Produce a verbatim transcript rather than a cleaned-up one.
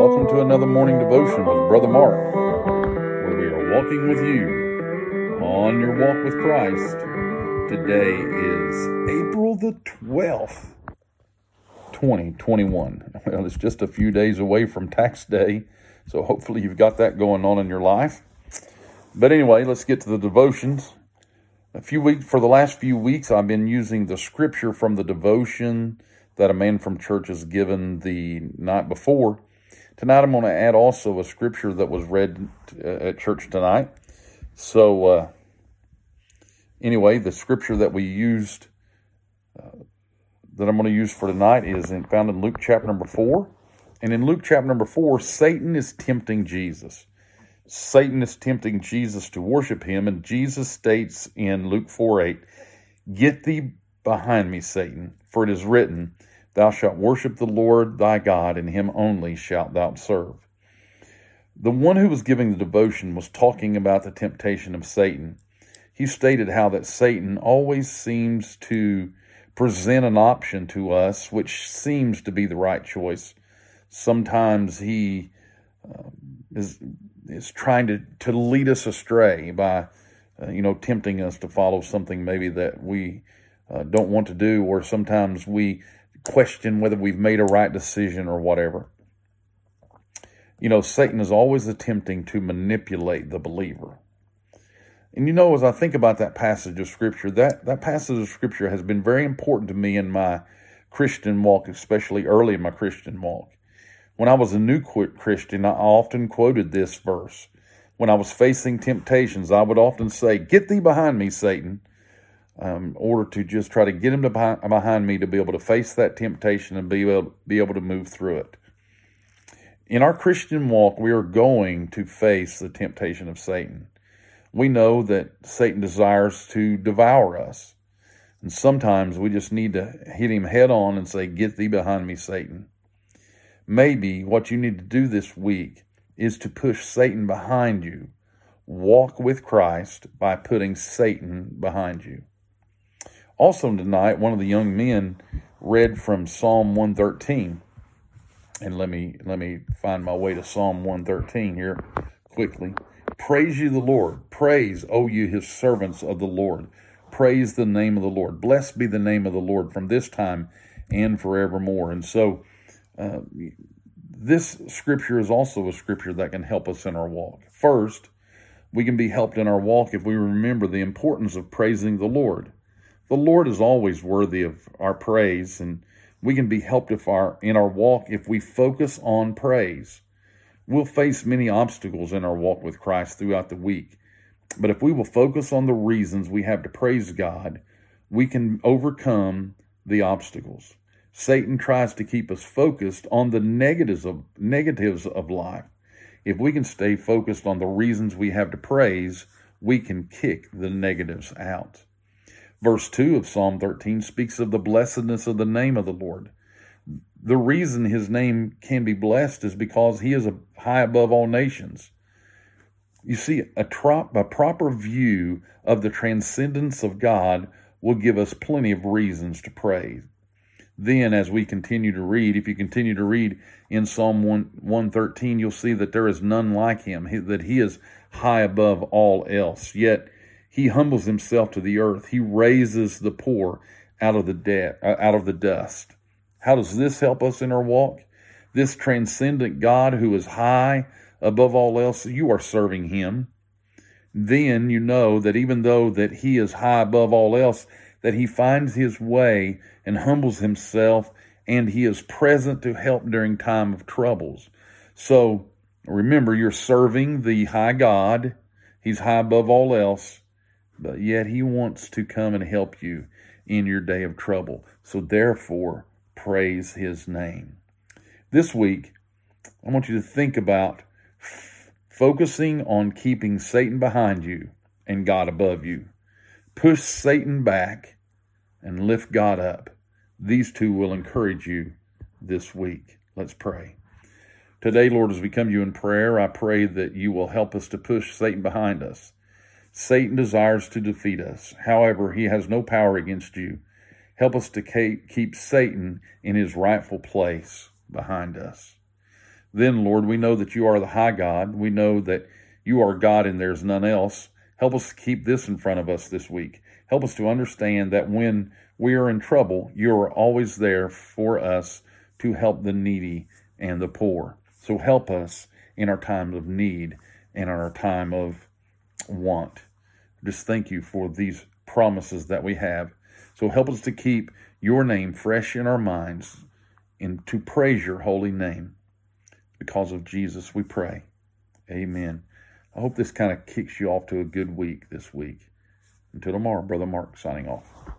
welcome to another morning devotion with Brother Mark, where we are walking with you on your walk with Christ. Today is April the twelfth, twenty twenty-one. Well, it's just a few days away from tax day, so hopefully you've got that going on in your life. But anyway, let's get to the devotions. A few weeks, for the last few weeks, I've been using the scripture from the devotion that a man from church has given the night before. Tonight I'm going to add also a scripture that was read at church tonight. So uh, anyway, the scripture that we used, uh, that I'm going to use for tonight is in, found in Luke chapter number four. And in Luke chapter number four, Satan is tempting Jesus. Satan is tempting Jesus to worship him, and Jesus states in Luke four eight, "Get thee behind me, Satan, for it is written, Thou shalt worship the Lord thy God, and him only shalt thou serve." The one who was giving the devotion was talking about the temptation of Satan. He stated how that Satan always seems to present an option to us which seems to be the right choice. Sometimes he uh, is is trying to, to lead us astray by, uh, you know, tempting us to follow something maybe that we uh, don't want to do, or sometimes we question whether we've made a right decision or whatever. You know, Satan is always attempting to manipulate the believer. And you know, as I think about that passage of Scripture, that, that passage of Scripture has been very important to me in my Christian walk, especially early in my Christian walk. When I was a new Christian, I often quoted this verse. When I was facing temptations, I would often say, "Get thee behind me, Satan," um, in order to just try to get him to behind, behind me to be able to face that temptation and be able, be able to move through it. In our Christian walk, we are going to face the temptation of Satan. We know that Satan desires to devour us. And sometimes we just need to hit him head on and say, "Get thee behind me, Satan." Maybe what you need to do this week is to push Satan behind you. Walk with Christ by putting Satan behind you. Also tonight, one of the young men read from Psalm one thirteen. And let me let me find my way to Psalm one thirteen here quickly. "Praise you the Lord. Praise, O you his servants of the Lord. Praise the name of the Lord. Blessed be the name of the Lord from this time and forevermore." And so uh, this scripture is also a scripture that can help us in our walk. First, we can be helped in our walk if we remember the importance of praising the Lord. The Lord is always worthy of our praise, and we can be helped if our in our walk if we focus on praise. We'll face many obstacles in our walk with Christ throughout the week, but if we will focus on the reasons we have to praise God, we can overcome the obstacles. Satan tries to keep us focused on the negatives of negatives of life. If we can stay focused on the reasons we have to praise, we can kick the negatives out. Verse two of Psalm thirteen speaks of the blessedness of the name of the Lord. The reason his name can be blessed is because he is high above all nations. You see, a, trop, a proper view of the transcendence of God will give us plenty of reasons to praise. Then, as we continue to read, if you continue to read in Psalm one thirteen, you'll see that there is none like him, that he is high above all else. Yet, he humbles himself to the earth. He raises the poor out of the de- out of the dust. How does this help us in our walk? This transcendent God who is high above all else, you are serving him. Then you know that even though that he is high above all else, that he finds his way and humbles himself, and he is present to help during time of troubles. So remember, you're serving the high God. He's high above all else, but yet he wants to come and help you in your day of trouble. So therefore, praise his name. This week, I want you to think about f- focusing on keeping Satan behind you and God above you. Push Satan back and lift God up. These two will encourage you this week. Let's pray. Today, Lord, as we come to you in prayer, I pray that you will help us to push Satan behind us. Satan desires to defeat us. However, he has no power against you. Help us to keep Satan in his rightful place behind us. Then, Lord, we know that you are the high God. We know that you are God and there's none else. Help us to keep this in front of us this week. Help us to understand that when we are in trouble, you are always there for us to help the needy and the poor. So help us in our times of need and in our time of want. Just thank you for these promises that we have. So help us to keep your name fresh in our minds and to praise your holy name. Because of Jesus, we pray. Amen. I hope this kind of kicks you off to a good week this week. Until tomorrow, Brother Mark signing off.